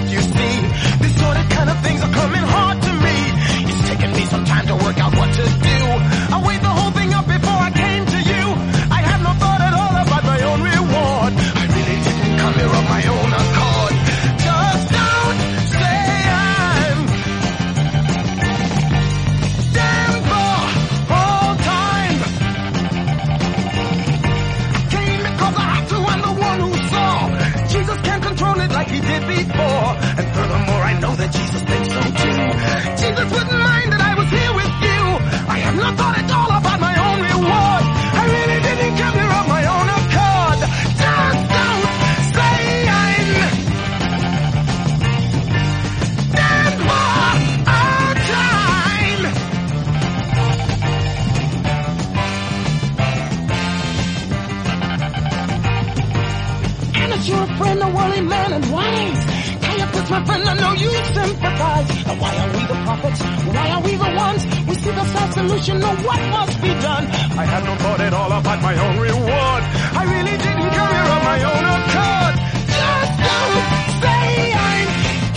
can't you see? These sort of kind of things are coming hard to me. It's taken me some time to work out what to do. I weighed the whole thing up before I came to you. I had no thought at all about my own reward. I really didn't come here of my own accord. Just don't say I'm damned for all time. Came because I had to, I'm the one who saw. Jesus can't control it like he did before. And furthermore, I know that Jesus thinks so too. Jesus wouldn't mind that I was here with you. I have no thought at all about my own reward. I really didn't come here of my own accord. Just don't say I'm dead for all time. And it's your friend, a worldly man and wise. Caiaphas, my friend, I know you sympathize. Now why are we the prophets? Why are we the ones? We see the sad solution, know what must be done. I had no thought at all about my own reward. I really didn't come here of my own accord. Just don't say I'm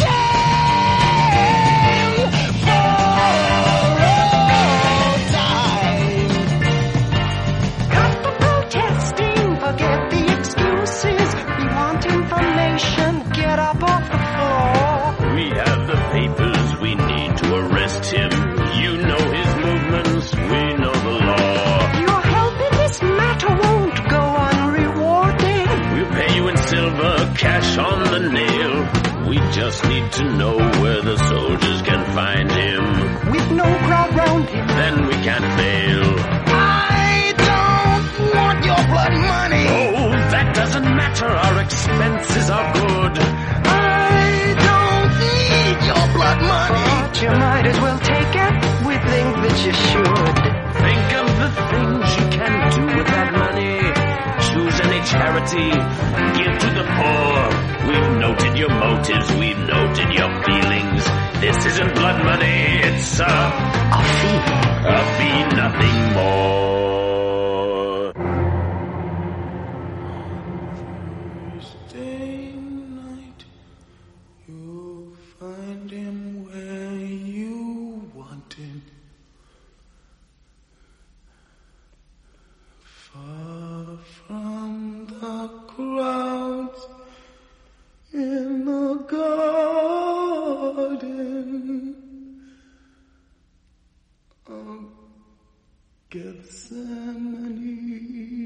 dead for all time. Cut the protesting, forget the excuses. We want information, get up off the floor. We have the papers, we need to arrest him. You know his movements, we know the law. Your help in this matter won't go unrewarded. We'll pay you in silver, cash on the nail. We just need to know where the soldiers can find him. With no crowd round him, Then we can't fail. I don't want your blood money. Oh, that doesn't matter, our expenses are good. I don't need your blood money. but you might as well take it. We think that you should. Think of the things you can do with that money. Choose any charity, give to the poor. We've noted your motives, we've noted your feelings. This isn't blood money, it's a fee, nothing more. Thursday night, you'll find him where you want him. Far from the crowds in the garden of Gethsemane.